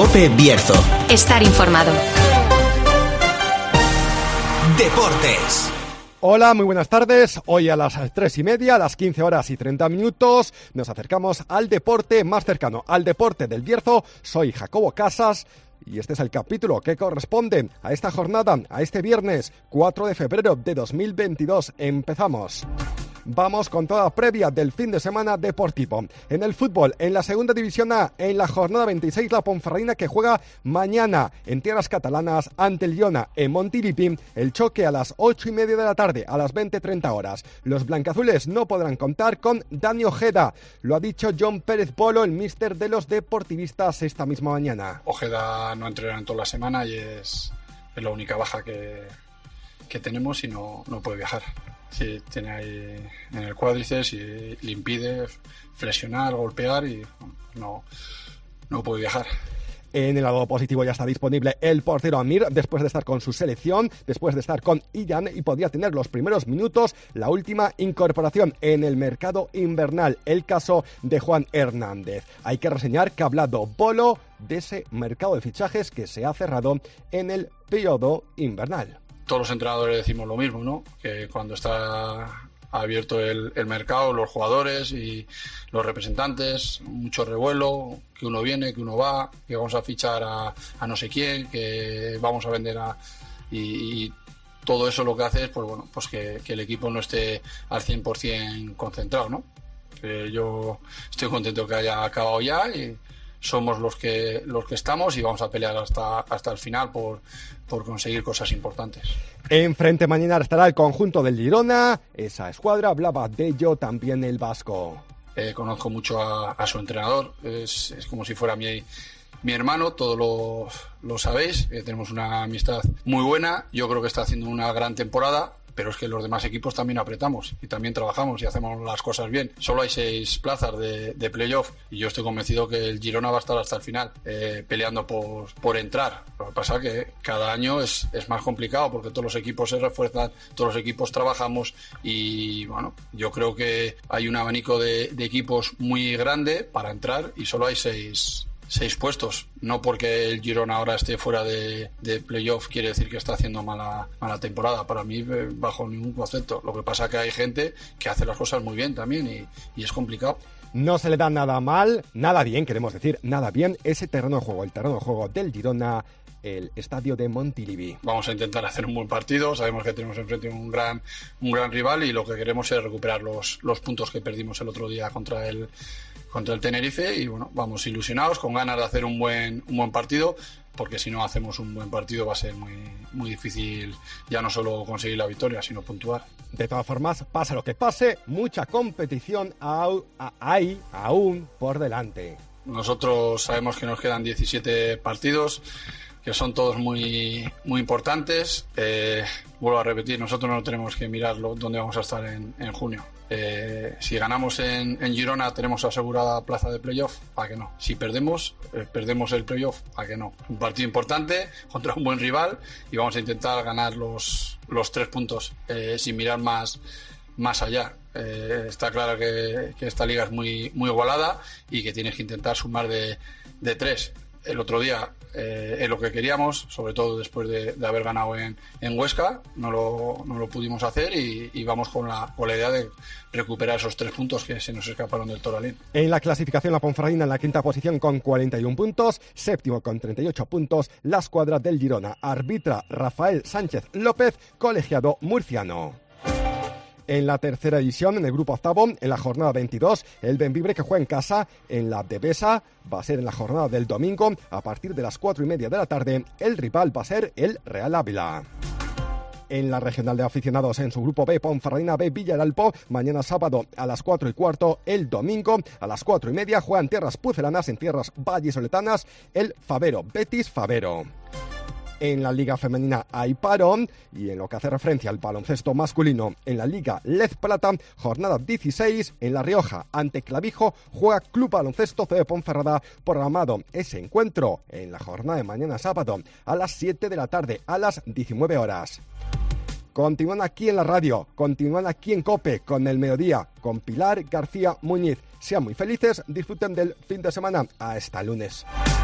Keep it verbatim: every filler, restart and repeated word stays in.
COPE Bierzo. Estar informado. Deportes. Hola, muy buenas tardes. Hoy a las tres y media, a las quince horas y treinta minutos, nos acercamos al deporte más cercano, al deporte del Bierzo. Soy Jacobo Casas y este es el capítulo que corresponde a esta jornada, a este viernes cuatro de febrero de dos mil veintidós. Empezamos. Vamos con toda previa del fin de semana deportivo. En el fútbol, en la segunda división A, en la jornada veintiséis, la Ponferradina que juega mañana en tierras catalanas ante el Girona en Montilivi. El choque a las ocho y media de la tarde, a las veinte treinta horas. Los blancazules no podrán contar con Dani Ojeda. Lo ha dicho John Pérez Polo, el míster de los deportivistas, esta misma mañana. Ojeda no entrena en toda la semana y es, es la única baja que, que tenemos y no, no puede viajar. Sí, tiene ahí en el cuádriceps y le impide flexionar, golpear y no, no puede viajar. En el lado positivo ya está disponible el portero Amir, después de estar con su selección, después de estar con Ian, y podría tener los primeros minutos, la última incorporación en el mercado invernal, el caso de Juan Hernández. Hay que reseñar que ha hablado Polo de ese mercado de fichajes que se ha cerrado en el periodo invernal. Todos los entrenadores decimos lo mismo, ¿no? Que cuando está abierto el, el mercado, los jugadores y los representantes, mucho revuelo, que uno viene, que uno va, que vamos a fichar a, a no sé quién, que vamos a vender a... Y, y todo eso lo que hace es, pues bueno, pues que, que el equipo no esté al cien por ciento concentrado, ¿no? Que yo estoy contento que haya acabado ya y somos los que los que estamos y vamos a pelear hasta hasta el final por, por conseguir cosas importantes. Enfrente mañana estará el conjunto del Girona, esa escuadra, hablaba de ello también el vasco. Eh, conozco mucho a, a su entrenador, es, es como si fuera mi, mi hermano, todos lo, lo sabéis, eh, tenemos una amistad muy buena, yo creo que está haciendo una gran temporada. Pero es que los demás equipos también apretamos y también trabajamos y hacemos las cosas bien. Solo hay seis plazas de, de playoff y yo estoy convencido que el Girona va a estar hasta el final eh, peleando por, por entrar. Lo que pasa es que cada año es, es más complicado porque todos los equipos se refuerzan, todos los equipos trabajamos y bueno, yo creo que hay un abanico de, de equipos muy grande para entrar y solo hay seis Seis puestos, no porque el Girona ahora esté fuera de, de playoff quiere decir que está haciendo mala, mala temporada, para mí bajo ningún concepto. Lo que pasa es que hay gente que hace las cosas muy bien también y, y es complicado. No se le da nada mal, nada bien, queremos decir, nada bien ese terreno de juego, el terreno de juego del Girona, el estadio de Montilivi. Vamos a intentar hacer un buen partido, sabemos que tenemos enfrente un gran, un gran rival y lo que queremos es recuperar los, los puntos que perdimos el otro día contra el contra el Tenerife y bueno, vamos ilusionados, con ganas de hacer un buen un buen partido, porque si no hacemos un buen partido va a ser muy, muy difícil ya no solo conseguir la victoria, sino puntuar. De todas formas, pase lo que pase, mucha competición hay aún por delante. Nosotros sabemos que nos quedan diecisiete partidos, que son todos muy, muy importantes. Eh, vuelvo a repetir, nosotros no tenemos que mirar lo, dónde vamos a estar en, en junio. Eh, si ganamos en, en Girona tenemos asegurada plaza de playoff, ¿para qué no? Si perdemos, eh, perdemos el playoff, ¿para qué no? Un partido importante contra un buen rival y vamos a intentar ganar los, los tres puntos eh, sin mirar más, más allá. Eh, está claro que, que esta liga es muy, muy igualada y que tienes que intentar sumar de, de tres. El otro día eh, es lo que queríamos, sobre todo después de, de haber ganado en, en Huesca, no lo, no lo pudimos hacer y, y vamos con la, con la idea de recuperar esos tres puntos que se nos escaparon del Toralín. En la clasificación, la Ponferradina en la quinta posición con cuarenta y un puntos, séptimo con treinta y ocho puntos, la escuadra del Girona. Arbitra Rafael Sánchez López, colegiado murciano. En la tercera división, en el grupo octavo, en la jornada veintidós, el Bembibre que juega en casa en la Devesa va a ser en la jornada del domingo a partir de las cuatro y media de la tarde. El rival va a ser el Real Ávila. En la regional de aficionados, en su grupo B, Ponferradina B, Villaralpo, mañana sábado a las cuatro y cuarto, el domingo a las cuatro y media, juegan tierras pucelanas en tierras vallisoletanas, el Favero, Betis Favero. En la Liga Femenina hay parón y en lo que hace referencia al baloncesto masculino, en la Liga Lez Plata, jornada dieciséis, en La Rioja, ante Clavijo, juega Club Baloncesto C de Ponferrada, programado ese encuentro en la jornada de mañana sábado a las siete de la tarde, a las diecinueve horas. Continúan aquí en la radio, continúan aquí en COPE, con el mediodía, con Pilar García Muñiz. Sean muy felices, disfruten del fin de semana. Hasta lunes.